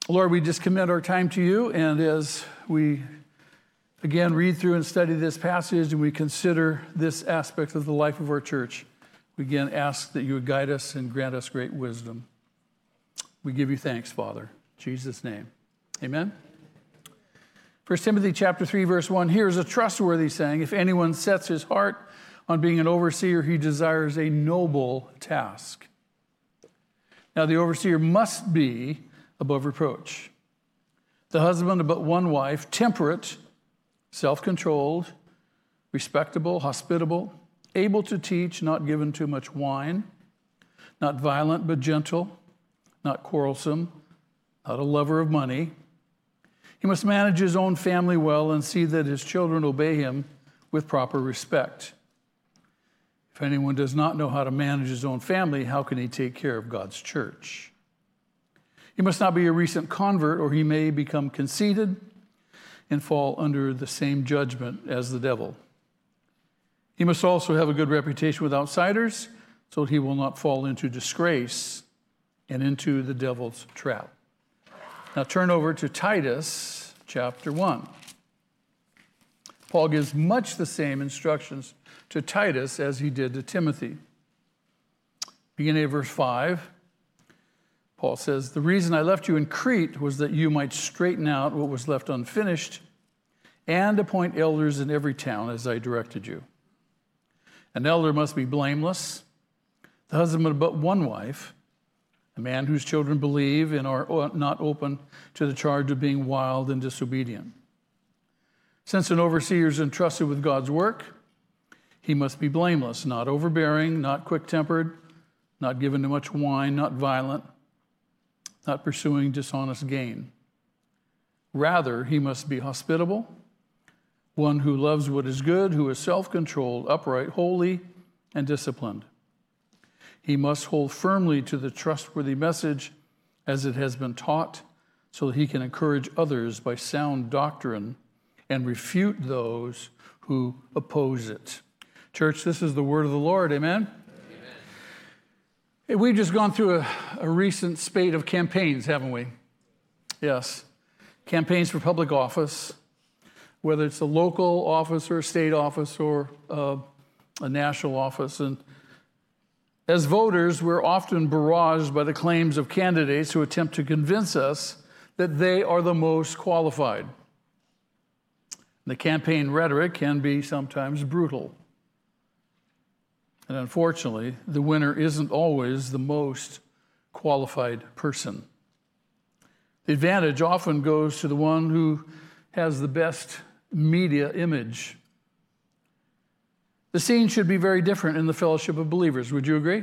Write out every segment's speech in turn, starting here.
Lord, we just commit our time to you, and as we again read through and study this passage and we consider this aspect of the life of our church, we again ask that you would guide us and grant us great wisdom. We give you thanks, Father. In Jesus' name, amen. 1 Timothy chapter 3, verse 1, here is a trustworthy saying, if anyone sets his heart on being an overseer, he desires a noble task. Now, the overseer must be above reproach. The husband of but one wife, temperate, self-controlled, respectable, hospitable, able to teach, not given to much wine, not violent but gentle, not quarrelsome, not a lover of money. He must manage his own family well and see that his children obey him with proper respect. If anyone does not know how to manage his own family, how can he take care of God's church? He must not be a recent convert, or he may become conceited and fall under the same judgment as the devil. He must also have a good reputation with outsiders, so that he will not fall into disgrace and into the devil's trap. Now turn over to Titus chapter 1. Paul gives much the same instructions to Titus as he did to Timothy. Beginning at verse 5, Paul says, the reason I left you in Crete was that you might straighten out what was left unfinished and appoint elders in every town as I directed you. An elder must be blameless, the husband of but one wife, a man whose children believe and are not open to the charge of being wild and disobedient. Since an overseer is entrusted with God's work, he must be blameless, not overbearing, not quick-tempered, not given to much wine, not violent, not pursuing dishonest gain. Rather, he must be hospitable, one who loves what is good, who is self-controlled, upright, holy, and disciplined. He must hold firmly to the trustworthy message as it has been taught, so that he can encourage others by sound doctrine and refute those who oppose it. Church, this is the word of the Lord. Amen? Hey, we've just gone through a recent spate of campaigns, haven't we? Yes. Campaigns for public office, whether it's a local office or a state office or a national office. And as voters, we're often barraged by the claims of candidates who attempt to convince us that they are the most qualified. The campaign rhetoric can be sometimes brutal. And unfortunately, the winner isn't always the most qualified person. The advantage often goes to the one who has the best media image. The scene should be very different in the fellowship of believers. Would you agree?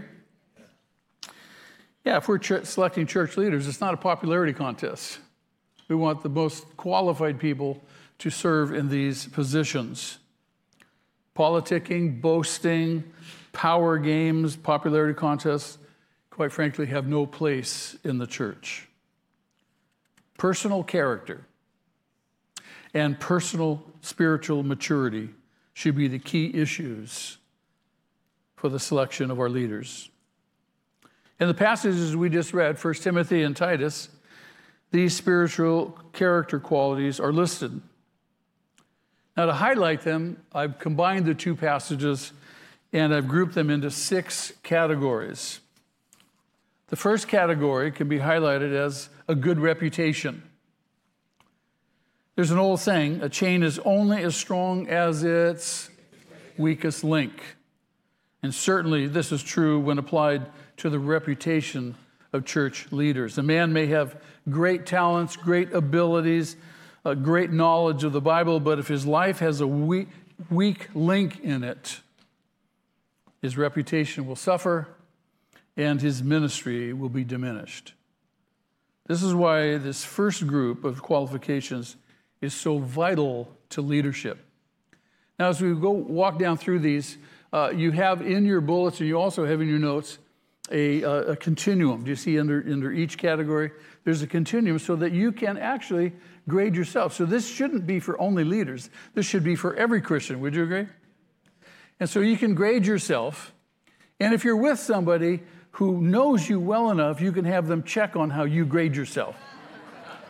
Yeah, if we're selecting church leaders, it's not a popularity contest. We want the most qualified people to serve in these positions. Politicking, boasting, power games, popularity contests, quite frankly, have no place in the church. Personal character and personal spiritual maturity should be the key issues for the selection of our leaders. In the passages we just read, 1 Timothy and Titus, these spiritual character qualities are listed. Now, to highlight them, I've combined the two passages and I've grouped them into 6 categories. The first category can be highlighted as a good reputation. There's an old saying, a chain is only as strong as its weakest link. And certainly this is true when applied to the reputation of church leaders. A man may have great talents, great abilities, a great knowledge of the Bible, but if his life has a weak link in it, his reputation will suffer and his ministry will be diminished. This is why this first group of qualifications is so vital to leadership. Now, as we walk down through these, you have in your bullets and you also have in your notes a continuum. Do you see under each category? There's a continuum so that you can actually grade yourself. So this shouldn't be for only leaders. This should be for every Christian. Would you agree? And so you can grade yourself. And if you're with somebody who knows you well enough, you can have them check on how you grade yourself.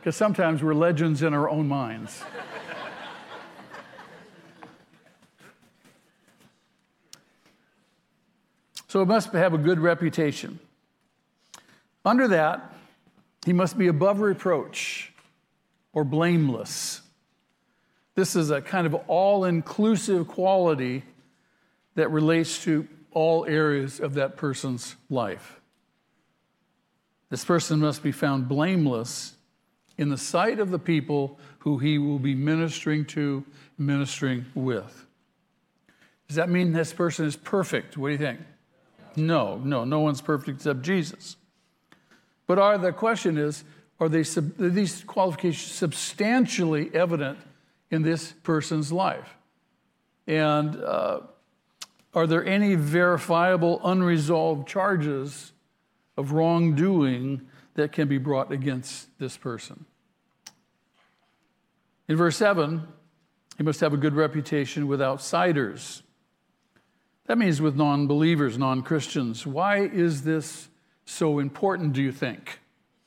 because sometimes we're legends in our own minds. So it must have a good reputation. Under that, he must be above reproach or blameless. This is a kind of all-inclusive quality that relates to all areas of that person's life. This person must be found blameless in the sight of the people who he will be ministering to, ministering with. Does that mean this person is perfect? What do you think? No one's perfect except Jesus. But the question is, are these qualifications substantially evident in this person's life? And are there any verifiable, unresolved charges of wrongdoing that can be brought against this person? In verse 7, he must have a good reputation with outsiders. That means with non-believers, non-Christians. Why is this so important, do you think?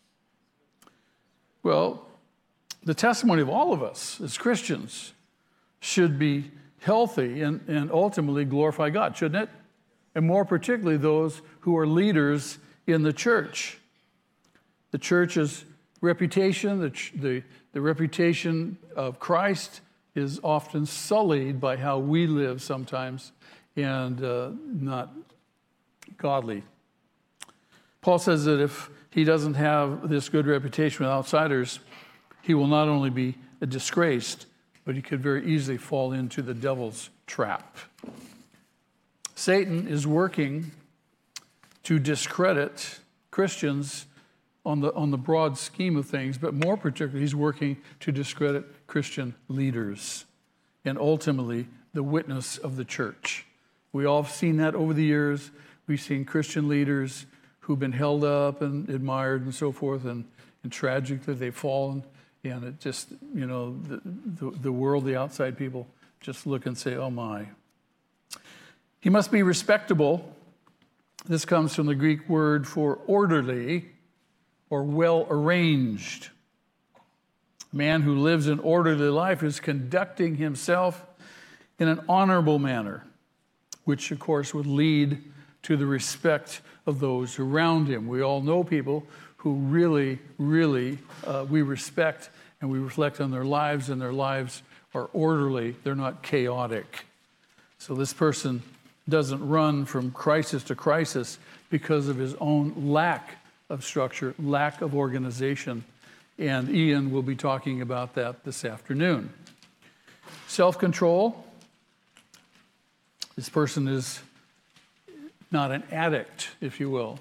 Well, the testimony of all of us as Christians should be healthy and ultimately glorify God, shouldn't it? And more particularly those who are leaders in the church. The church's reputation, the reputation of Christ is often sullied by how we live sometimes and not godly. Paul says that if he doesn't have this good reputation with outsiders, he will not only be disgraced, but he could very easily fall into the devil's trap. Satan is working to discredit Christians on the broad scheme of things, but more particularly, he's working to discredit Christian leaders and ultimately the witness of the church. We all have seen that over the years. We've seen Christian leaders who've been held up and admired and so forth, and tragically they've fallen. And it just, the world, the outside people just look and say, oh my. He must be respectable. This comes from the Greek word for orderly or well arranged. A man who lives an orderly life is conducting himself in an honorable manner, which of course would lead to the respect of those around him. We all know people who really we respect and we reflect on their lives, and their lives are orderly. They're not chaotic. So this person doesn't run from crisis to crisis because of his own lack of structure, lack of organization. And Ian will be talking about that this afternoon. Self-control. This person is not an addict, if you will.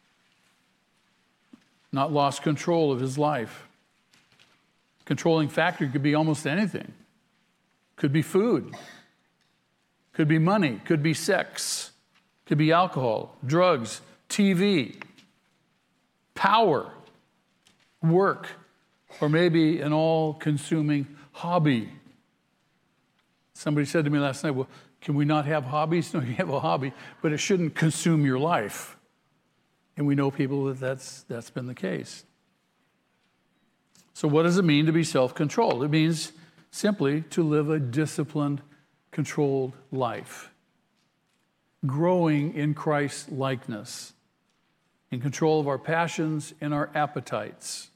Not lost control of his life. Controlling factor could be almost anything. Could be food. Could be money. Could be sex. Could be alcohol, drugs, TV, power, work, or maybe an all-consuming hobby. Somebody said to me last night, well, can we not have hobbies? No, you have a hobby, but it shouldn't consume your life. And we know people that's been the case. So what does it mean to be self-controlled? It means simply to live a disciplined, controlled life. Growing in Christ's likeness. In control of our passions and our appetites.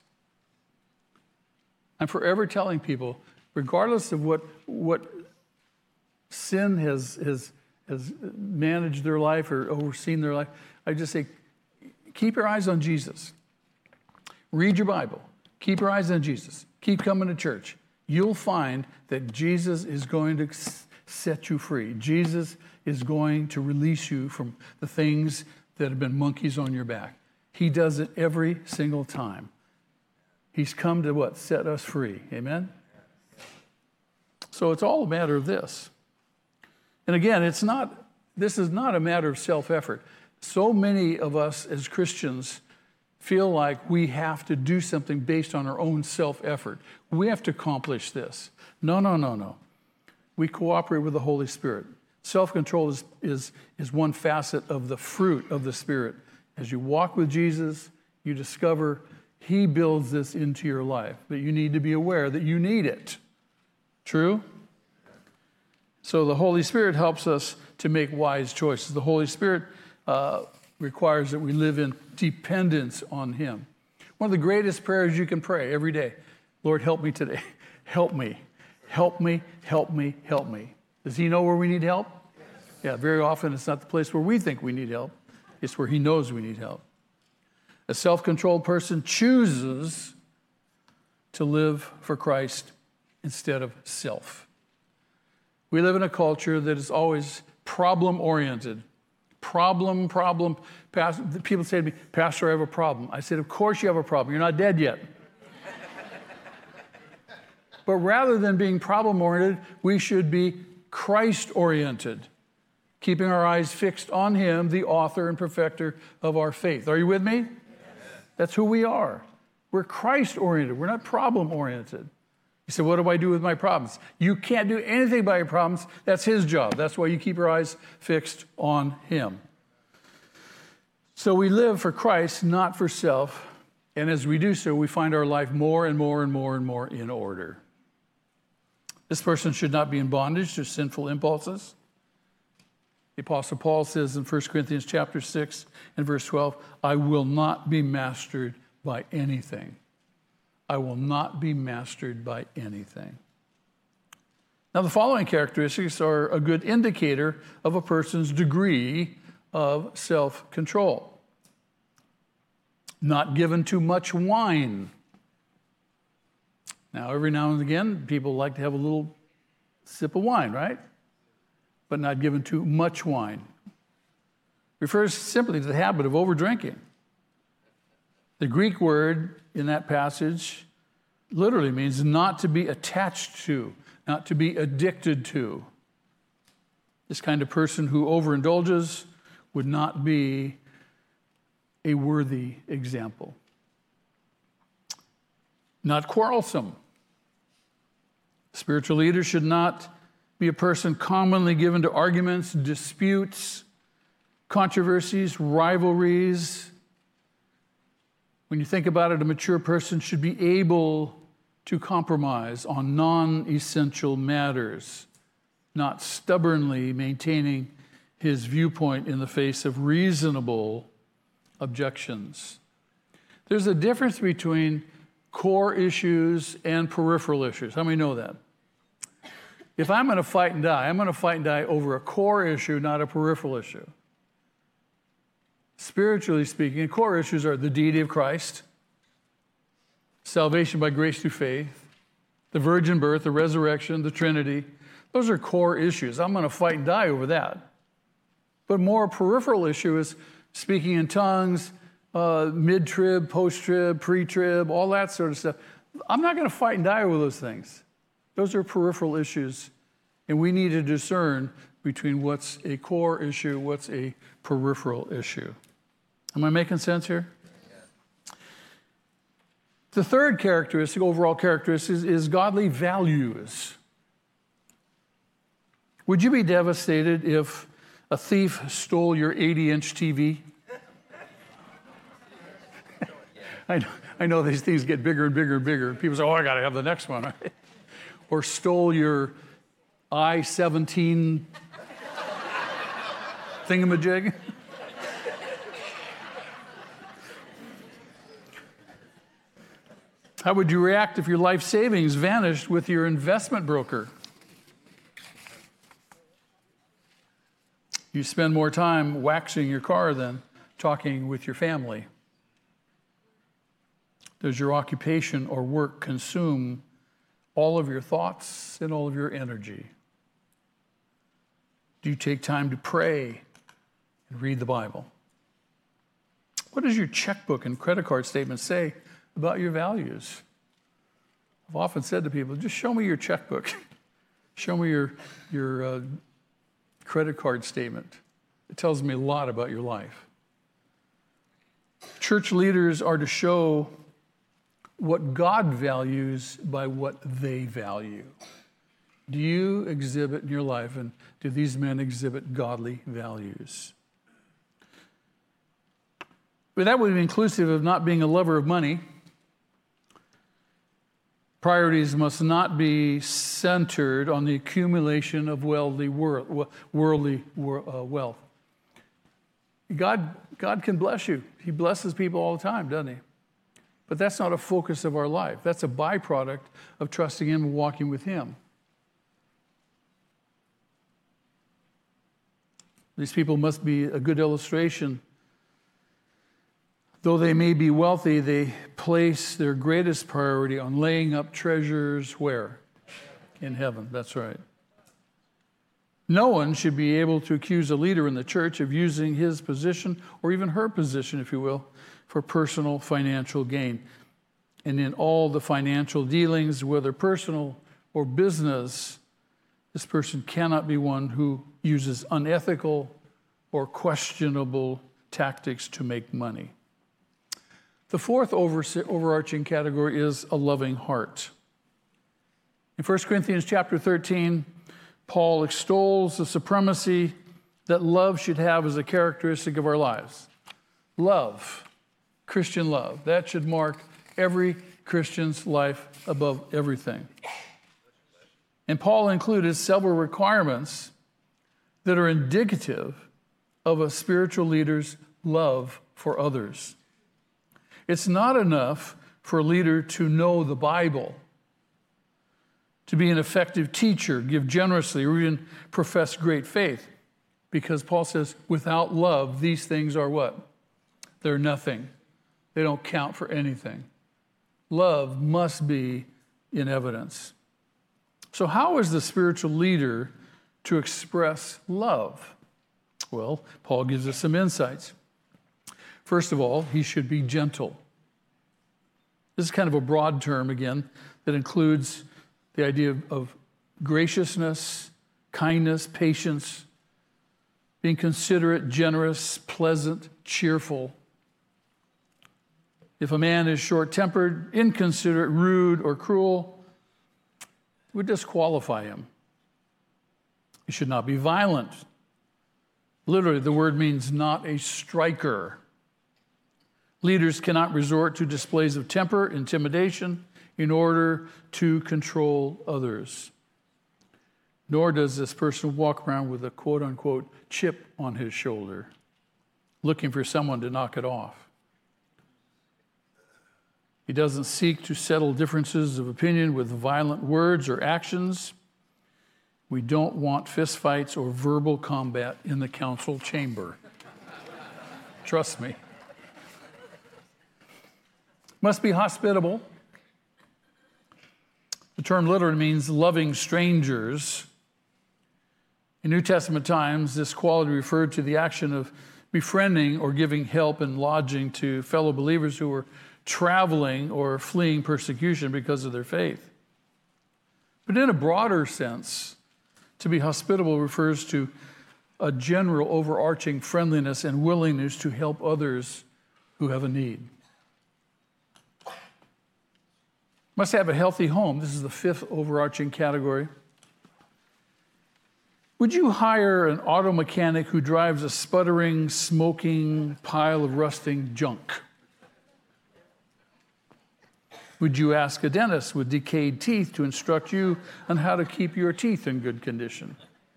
I'm forever telling people, regardless of what sin has managed their life or overseen their life, I just say, keep your eyes on Jesus. Read your Bible. Keep your eyes on Jesus. Keep coming to church. You'll find that Jesus is going to set you free. Jesus is going to release you from the things that have been monkeys on your back. He does it every single time. He's come to what? Set us free. Amen? So it's all a matter of this. And again, this is not a matter of self-effort. So many of us as Christians feel like we have to do something based on our own self-effort. We have to accomplish this. No. We cooperate with the Holy Spirit. Self-control is one facet of the fruit of the Spirit. As you walk with Jesus, you discover He builds this into your life, but you need to be aware that you need it. True? So the Holy Spirit helps us to make wise choices. The Holy Spirit requires that we live in dependence on Him. One of the greatest prayers you can pray every day, Lord, help me today. Help me. Help me, help me, help me. Does He know where we need help? Yes. Yeah, very often it's not the place where we think we need help. It's where He knows we need help. A self-controlled person chooses to live for Christ instead of self. We live in a culture that is always problem-oriented. Problem. People say to me, Pastor, I have a problem. I said, of course you have a problem. You're not dead yet. But rather than being problem-oriented, we should be Christ-oriented, keeping our eyes fixed on Him, the author and perfecter of our faith. Are you with me? Yes. That's who we are. We're Christ-oriented. We're not problem-oriented. You say, what do I do with my problems? You can't do anything about your problems. That's His job. That's why you keep your eyes fixed on Him. So we live for Christ, not for self. And as we do so, we find our life more and more and more and more in order. This person should not be in bondage to sinful impulses. The Apostle Paul says in 1 Corinthians chapter 6 and verse 12, I will not be mastered by anything. I will not be mastered by anything. Now, the following characteristics are a good indicator of a person's degree of self-control. Not given to much wine. Now, every now and again, people like to have a little sip of wine, right? But not given to much wine. Refers simply to the habit of overdrinking. The Greek word in that passage literally means not to be attached to, not to be addicted to. This kind of person who overindulges would not be a worthy example. Not quarrelsome. Spiritual leaders should not be a person commonly given to arguments, disputes, controversies, rivalries. When you think about it, a mature person should be able to compromise on non-essential matters, not stubbornly maintaining his viewpoint in the face of reasonable objections. There's a difference between core issues and peripheral issues. How many know that? If I'm going to fight and die, I'm going to fight and die over a core issue, not a peripheral issue. Spiritually speaking, core issues are the deity of Christ, salvation by grace through faith, the virgin birth, the resurrection, the Trinity. Those are core issues. I'm going to fight and die over that. But more peripheral issue is speaking in tongues, mid-trib, post-trib, pre-trib, all that sort of stuff. I'm not going to fight and die over those things. Those are peripheral issues, and we need to discern between what's a core issue, what's a peripheral issue. Am I making sense here? Yeah. The third characteristic, overall characteristic, is godly values. Would you be devastated if a thief stole your 80-inch TV? I know these things get bigger and bigger and bigger. People say, oh, I got to have the next one. Or stole your I-17 thingamajig. How would you react if your life savings vanished with your investment broker? You spend more time waxing your car than talking with your family. Does your occupation or work consume all of your thoughts and all of your energy? Do you take time to pray and read the Bible? What does your checkbook and credit card statement say about your values? I've often said to people, just show me your checkbook. Show me your credit card statement. It tells me a lot about your life. Church leaders are to show what God values by what they value. Do you exhibit in your life, and do these men exhibit godly values? But that would be inclusive of not being a lover of money, Priorities must not be centered on the accumulation of worldly wealth. God can bless you. He blesses people all the time, doesn't he? But that's not a focus of our life. That's a byproduct of trusting him and walking with him. These people must be a good illustration. Though they may be wealthy, they place their greatest priority on laying up treasures where? In heaven, that's right. No one should be able to accuse a leader in the church of using his position, or even her position, if you will, for personal financial gain. And in all the financial dealings, whether personal or business, this person cannot be one who uses unethical or questionable tactics to make money. The fourth overarching category is a loving heart. In 1 Corinthians chapter 13, Paul extols the supremacy that love should have as a characteristic of our lives. Love, Christian love, that should mark every Christian's life above everything. And Paul included several requirements that are indicative of a spiritual leader's love for others. It's not enough for a leader to know the Bible, to be an effective teacher, give generously, or even profess great faith. Because Paul says, without love, these things are what? They're nothing. They don't count for anything. Love must be in evidence. So how is the spiritual leader to express love? Well, Paul gives us some insights. First of all, he should be gentle. This is kind of a broad term, again, that includes the idea of graciousness, kindness, patience, being considerate, generous, pleasant, cheerful. If a man is short-tempered, inconsiderate, rude, or cruel, it would disqualify him. He should not be violent. Literally, the word means not a striker. Leaders cannot resort to displays of temper, intimidation, in order to control others. Nor does this person walk around with a quote-unquote chip on his shoulder, looking for someone to knock it off. He doesn't seek to settle differences of opinion with violent words or actions. We don't want fistfights or verbal combat in the council chamber. Trust me. Must be hospitable. The term literally means loving strangers. In New Testament times, this quality referred to the action of befriending or giving help and lodging to fellow believers who were traveling or fleeing persecution because of their faith. But in a broader sense, to be hospitable refers to a general overarching friendliness and willingness to help others who have a need. Must have a healthy home. This is the fifth overarching category. Would you hire an auto mechanic who drives a sputtering, smoking pile of rusting junk? Would you ask a dentist with decayed teeth to instruct you on how to keep your teeth in good condition?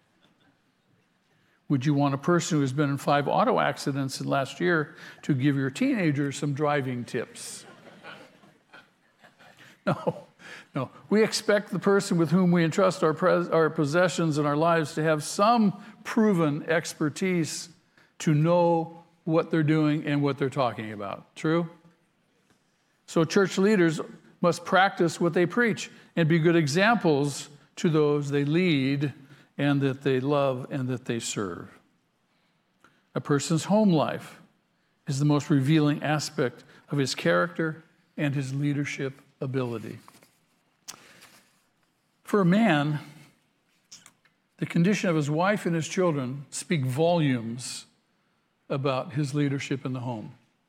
Would you want a person who has been in 5 auto accidents in the last year to give your teenager some driving tips? No. We expect the person with whom we entrust our possessions and our lives to have some proven expertise to know what they're doing and what they're talking about. True? So church leaders must practice what they preach and be good examples to those they lead and that they love and that they serve. A person's home life is the most revealing aspect of his character and his leadership ability. For a man, the condition of his wife and his children speak volumes about his leadership in the home.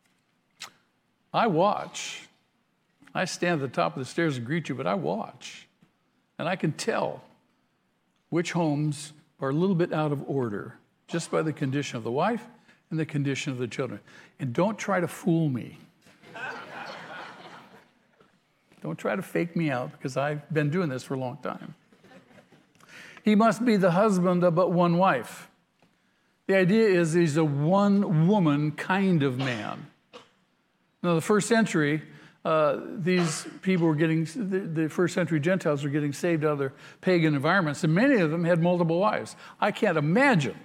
I watch. I stand at the top of the stairs and greet you, but I watch. And I can tell which homes are a little bit out of order just by the condition of the wife and the condition of the children. And don't try to fool me. Don't try to fake me out because I've been doing this for a long time. He must be the husband of but one wife. The idea is he's a one-woman kind of man. Now, the first century, these people were getting, the first century Gentiles were getting saved out of their pagan environments, and many of them had multiple wives. I can't imagine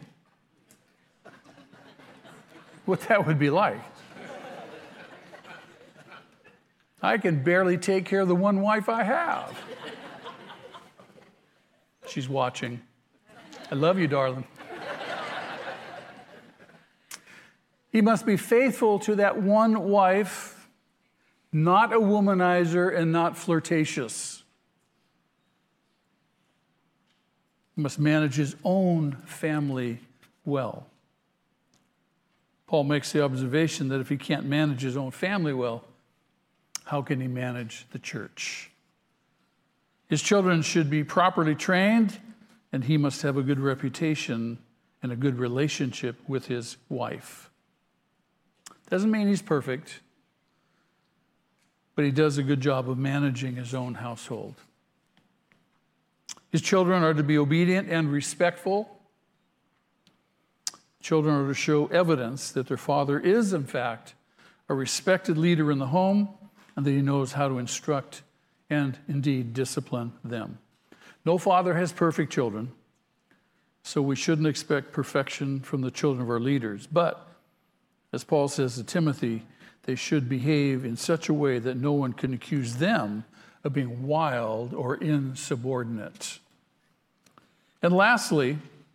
what that would be like. I can barely take care of the one wife I have. She's watching. I love you, darling. He must be faithful to that one wife, not a womanizer and not flirtatious. He must manage his own family well. Paul makes the observation that if he can't manage his own family well, how can he manage the church? His children should be properly trained, and he must have a good reputation and a good relationship with his wife. Doesn't mean he's perfect, but he does a good job of managing his own household. His children are to be obedient and respectful. Children are to show evidence that their father is, in fact, a respected leader in the home and that he knows how to instruct and, indeed, discipline them. No father has perfect children, so we shouldn't expect perfection from the children of our leaders. But, as Paul says to Timothy, they should behave in such a way that no one can accuse them of being wild or insubordinate. And lastly,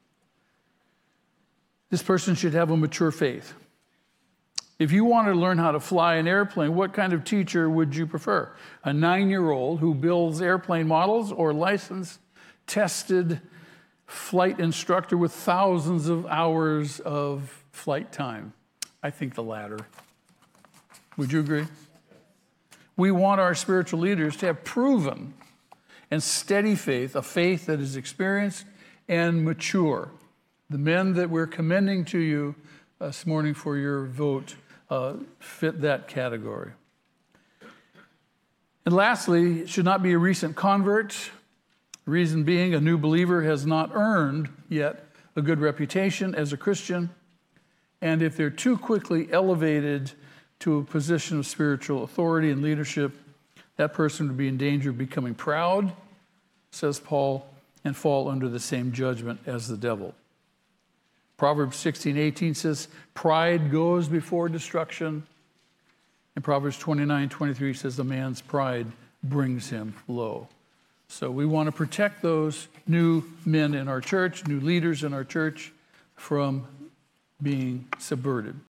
this person should have a mature faith. If you want to learn how to fly an airplane, what kind of teacher would you prefer? A 9-year-old who builds airplane models or a licensed, tested flight instructor with thousands of hours of flight time? I think the latter. Would you agree? We want our spiritual leaders to have proven and steady faith, a faith that is experienced and mature. The men that we're commending to you this morning for your vote fit that category. And lastly, it should not be a recent convert. Reason being, a new believer has not earned yet a good reputation as a Christian. And if they're too quickly elevated to a position of spiritual authority and leadership, that person would be in danger of becoming proud, says Paul, and fall under the same judgment as the devil. Proverbs 16:18 says, pride goes before destruction. And Proverbs 29:23 says, the man's pride brings him low. So we want to protect those new men in our church, new leaders in our church, from being subverted.